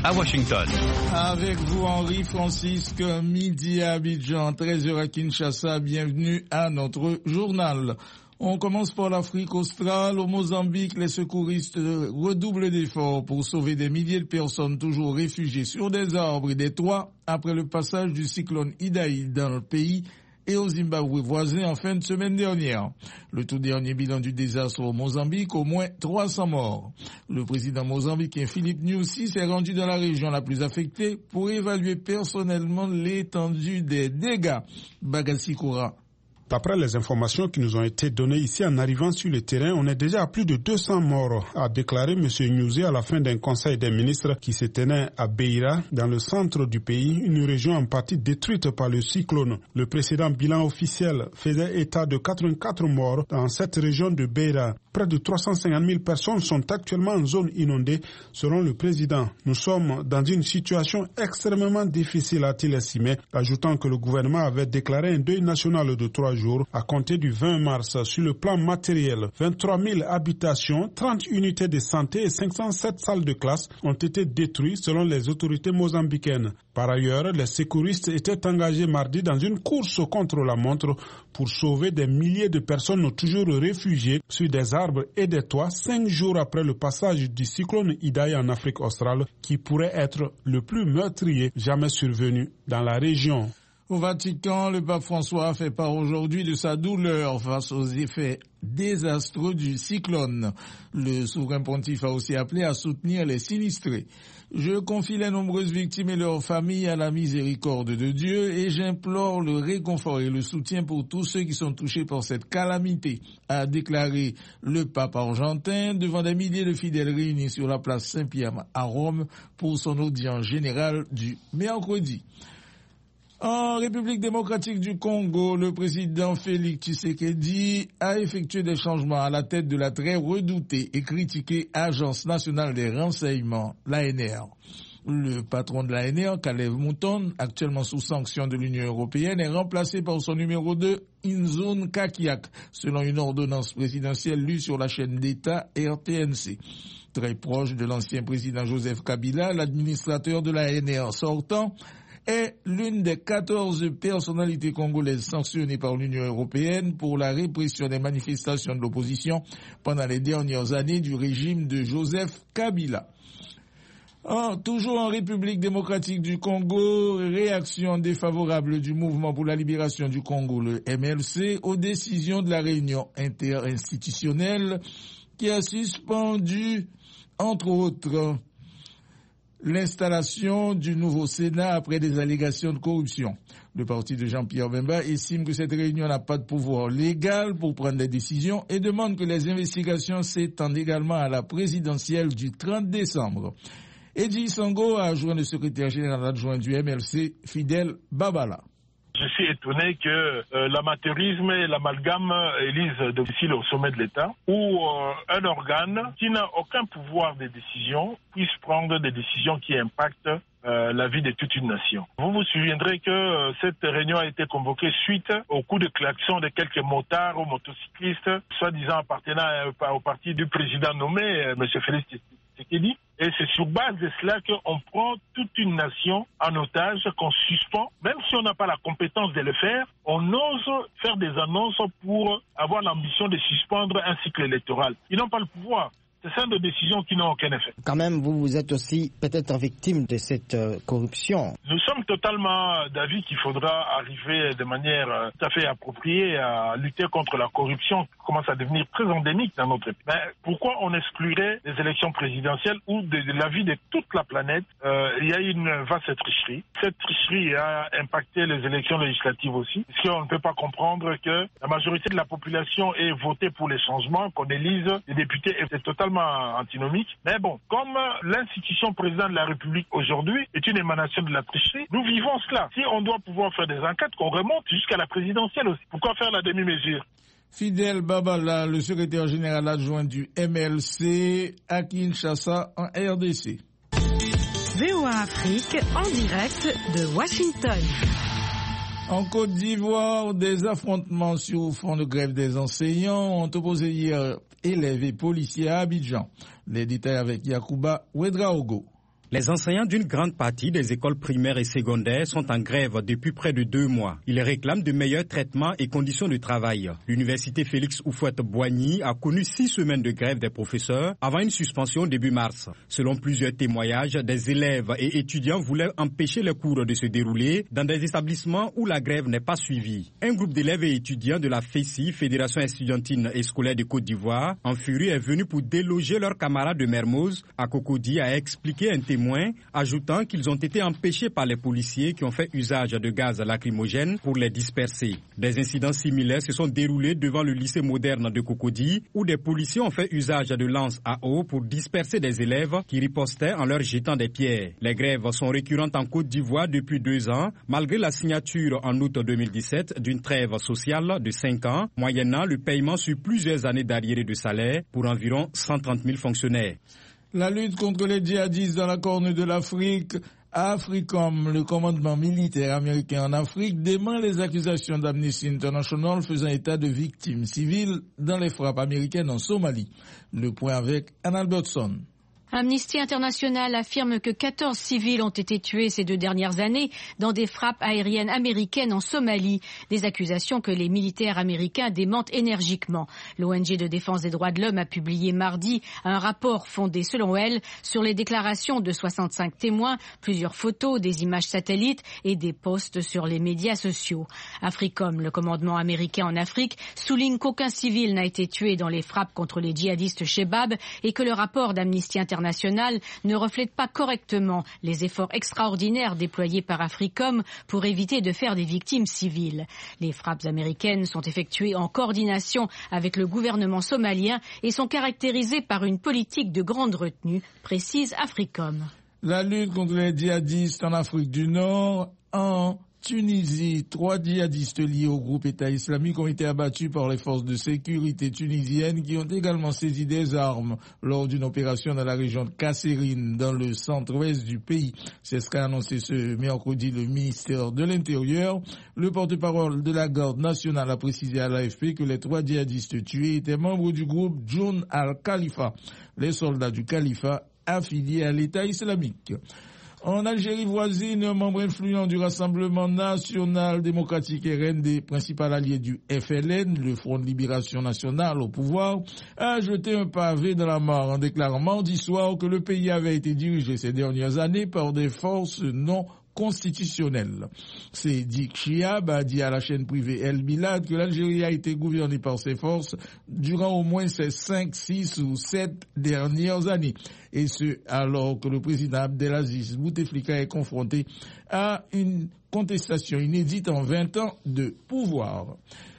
à Washington. Avec vous, Henri-Francisque, midi à Abidjan, 13h à Kinshasa. Bienvenue à notre journal. On commence par l'Afrique australe. Au Mozambique, les secouristes redoublent d'efforts pour sauver des milliers de personnes toujours réfugiées sur des arbres et des toits après le passage du cyclone Idai dans le pays et au Zimbabwe voisin en fin de semaine dernière. Le tout dernier bilan du désastre au Mozambique, au moins 300 morts. Le président mozambicain Philippe Nyusi s'est rendu dans la région la plus affectée pour évaluer personnellement l'étendue des dégâts. Bagassi Koura. D'après les informations qui nous ont été données ici en arrivant sur le terrain, on est déjà à plus de 200 morts, a déclaré M. Nyusi à la fin d'un conseil des ministres qui se tenait à Beira, dans le centre du pays, une région en partie détruite par le cyclone. Le précédent bilan officiel faisait état de 84 morts dans cette région de Beira. Près de 350 000 personnes sont actuellement en zone inondée, selon le président. Nous sommes dans une situation extrêmement difficile, a-t-il estimé, ajoutant que le gouvernement avait déclaré un deuil national de 3 jours à compter du 20 mars. Sur le plan matériel, 23 000 habitations, 30 unités de santé et 507 salles de classe ont été détruites selon les autorités mozambicaines. Par ailleurs, les secouristes étaient engagés mardi dans une course contre la montre pour sauver des milliers de personnes toujours réfugiées sur des arbres et des toits 5 jours après le passage du cyclone Idai en Afrique australe qui pourrait être le plus meurtrier jamais survenu dans la région. Au Vatican, le pape François fait part aujourd'hui de sa douleur face aux effets désastreux du cyclone. Le souverain pontife a aussi appelé à soutenir les sinistrés. Je confie les nombreuses victimes et leurs familles à la miséricorde de Dieu et j'implore le réconfort et le soutien pour tous ceux qui sont touchés par cette calamité, a déclaré le pape argentin devant des milliers de fidèles réunis sur la place Saint-Pierre à Rome pour son audience générale du mercredi. En République démocratique du Congo, le président Félix Tshisekedi a effectué des changements à la tête de la très redoutée et critiquée Agence nationale des renseignements, l'ANR. Le patron de l'ANR, Kalev Mouton, actuellement sous sanction de l'Union européenne, est remplacé par son numéro 2, Inzone Kakiak, selon une ordonnance présidentielle lue sur la chaîne d'État RTNC. Très proche de l'ancien président Joseph Kabila, l'administrateur de l'ANR sortant, est l'une des 14 personnalités congolaises sanctionnées par l'Union européenne pour la répression des manifestations de l'opposition pendant les dernières années du régime de Joseph Kabila. Toujours en République démocratique du Congo, réaction défavorable du mouvement pour la libération du Congo, le MLC, aux décisions de la réunion interinstitutionnelle qui a suspendu, entre autres, l'installation du nouveau Sénat après des allégations de corruption. Le parti de Jean-Pierre Bemba estime que cette réunion n'a pas de pouvoir légal pour prendre des décisions et demande que les investigations s'étendent également à la présidentielle du 30 décembre. Edji Sango a joint le secrétaire général adjoint du MLC, Fidel Babala. Je suis étonné que l'amateurisme et l'amalgame élisent domicile au sommet de l'État, où un organe qui n'a aucun pouvoir de décision puisse prendre des décisions qui impactent la vie de toute une nation. Vous vous souviendrez que cette réunion a été convoquée suite au coup de klaxon de quelques motards ou motocyclistes, soi-disant appartenant au parti du président nommé, M. Félix Tshisekedi. Et c'est sur base de cela qu'on prend toute une nation en otage, qu'on suspend. Même si on n'a pas la compétence de le faire, on ose faire des annonces pour avoir l'ambition de suspendre un cycle électoral. Ils n'ont pas le pouvoir. C'est ça de décisions qui n'ont aucun effet. Quand même, vous êtes aussi peut-être victime de cette corruption. Nous sommes totalement d'avis qu'il faudra arriver de manière tout à fait appropriée à lutter contre la corruption qui commence à devenir très endémique dans notre pays. Mais pourquoi on exclurait les élections présidentielles où de l'avis de toute la planète, il y a une vaste tricherie. Cette tricherie a impacté les élections législatives aussi, puisqu'on ne peut pas comprendre que la majorité de la population ait voté pour les changements, qu'on élise les députés, et c'est totalement antinomique. Mais bon, comme l'institution président de la République aujourd'hui est une émanation de la tricherie, nous vivons cela. Si on doit pouvoir faire des enquêtes, qu'on remonte jusqu'à la présidentielle aussi. Pourquoi faire la demi-mesure? Fidel Babala, le secrétaire général adjoint du MLC à Kinshasa en RDC. VOA Afrique en direct de Washington. En Côte d'Ivoire, des affrontements sur fond de grève des enseignants ont opposé hier élèves et policiers à Abidjan. Les détails avec Yacouba Ouedraogo. Les enseignants d'une grande partie des écoles primaires et secondaires sont en grève depuis près de 2 mois. Ils réclament de meilleurs traitements et conditions de travail. L'université Félix Houphouët-Boigny a connu 6 semaines de grève des professeurs avant une suspension début mars. Selon plusieurs témoignages, des élèves et étudiants voulaient empêcher les cours de se dérouler dans des établissements où la grève n'est pas suivie. Un groupe d'élèves et étudiants de la FESI, Fédération estudiantine et scolaire de Côte d'Ivoire, en furie est venu pour déloger leurs camarades de Mermoz à Cocody, a expliqué un témoin, ajoutant qu'ils ont été empêchés par les policiers qui ont fait usage de gaz lacrymogène pour les disperser. Des incidents similaires se sont déroulés devant le lycée moderne de Cocody, où des policiers ont fait usage de lances à eau pour disperser des élèves qui ripostaient en leur jetant des pierres. Les grèves sont récurrentes en Côte d'Ivoire depuis 2 ans, malgré la signature en août 2017 d'une trêve sociale de 5 ans, moyennant le paiement sur plusieurs années d'arriérés de salaire pour environ 130 000 fonctionnaires. La lutte contre les djihadistes dans la Corne de l'Afrique, AFRICOM, le commandement militaire américain en Afrique, dément les accusations d'Amnesty International faisant état de victimes civiles dans les frappes américaines en Somalie. Le point avec Anne Albertson. Amnesty International affirme que 14 civils ont été tués ces 2 dernières années dans des frappes aériennes américaines en Somalie, des accusations que les militaires américains démentent énergiquement. L'ONG de défense des droits de l'homme a publié mardi un rapport fondé, selon elle, sur les déclarations de 65 témoins, plusieurs photos, des images satellites et des posts sur les médias sociaux. AFRICOM, le commandement américain en Afrique, souligne qu'aucun civil n'a été tué dans les frappes contre les djihadistes Shebab et que le rapport d'Amnesty International ne reflète pas correctement les efforts extraordinaires déployés par AFRICOM pour éviter de faire des victimes civiles. Les frappes américaines sont effectuées en coordination avec le gouvernement somalien et sont caractérisées par une politique de grande retenue, précise AFRICOM. La lutte contre les djihadistes en Afrique du Nord, en Tunisie, 3 djihadistes liés au groupe État islamique ont été abattus par les forces de sécurité tunisiennes qui ont également saisi des armes lors d'une opération dans la région de Kasserine, dans le centre-ouest du pays. C'est ce qu'a annoncé ce mercredi le ministère de l'Intérieur. Le porte-parole de la garde nationale a précisé à l'AFP que les 3 djihadistes tués étaient membres du groupe Joun al-Khalifa, les soldats du califat affiliés à l'État islamique. En Algérie voisine, un membre influent du Rassemblement national démocratique RND, principal allié du FLN, le Front de libération nationale au pouvoir, a jeté un pavé dans la mare en déclarant mardi soir que le pays avait été dirigé ces dernières années par des forces non constitutionnelle. C'est Dik Chiab a dit à la chaîne privée El Bilad que l'Algérie a été gouvernée par ses forces durant au moins ces 5, 6 ou 7 dernières années. Et ce, alors que le président Abdelaziz Bouteflika est confronté à une contestation inédite en 20 ans de pouvoir.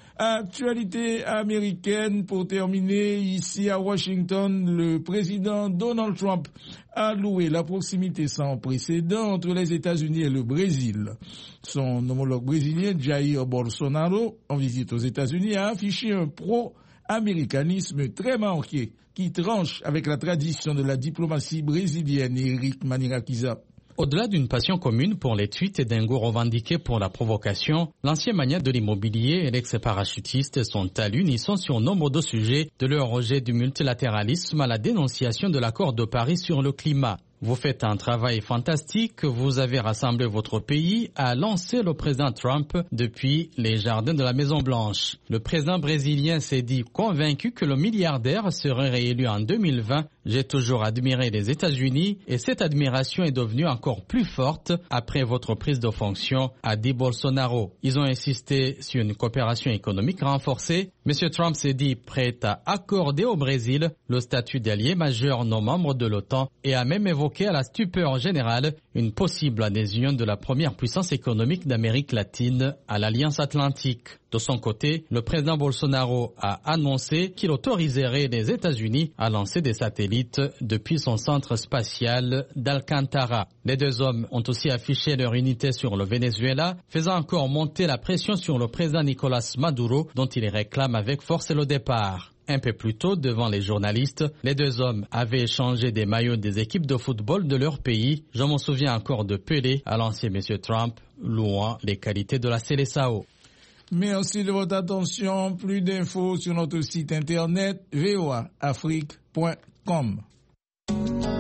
Actualité américaine pour terminer, ici à Washington, le président Donald Trump a loué la proximité sans précédent entre les États-Unis et le Brésil. Son homologue brésilien Jair Bolsonaro, en visite aux États-Unis, a affiché un pro-américanisme très marqué qui tranche avec la tradition de la diplomatie brésilienne. Éric Manirakiza. Au-delà d'une passion commune pour les tweets et d'un goût revendiqué pour la provocation, l'ancien magnat de l'immobilier et l'ex-parachutiste sont à l'unisson sur nombre de sujets, de leur rejet du multilatéralisme à la dénonciation de l'accord de Paris sur le climat. Vous faites un travail fantastique, vous avez rassemblé votre pays, a lancé le président Trump depuis les jardins de la Maison-Blanche. Le président brésilien s'est dit convaincu que le milliardaire serait réélu en 2020. J'ai toujours admiré les États-Unis et cette admiration est devenue encore plus forte après votre prise de fonction, a dit Bolsonaro. Ils ont insisté sur une coopération économique renforcée. M. Trump s'est dit prêt à accorder au Brésil le statut d'allié majeur non membre de l'OTAN et a même évoqué à la stupeur générale une possible adhésion de la première puissance économique d'Amérique latine à l'Alliance Atlantique. De son côté, le président Bolsonaro a annoncé qu'il autoriserait les États-Unis à lancer des satellites depuis son centre spatial d'Alcantara. Les deux hommes ont aussi affiché leur unité sur le Venezuela, faisant encore monter la pression sur le président Nicolás Maduro, dont il réclame avec force le départ. Un peu plus tôt, devant les journalistes, les deux hommes avaient échangé des maillots des équipes de football de leur pays. Je m'en souviens encore de Pelé, à l'ancien M. Trump, louant les qualités de la Seleção. Merci de votre attention. Plus d'infos sur notre site internet voaafrique.com.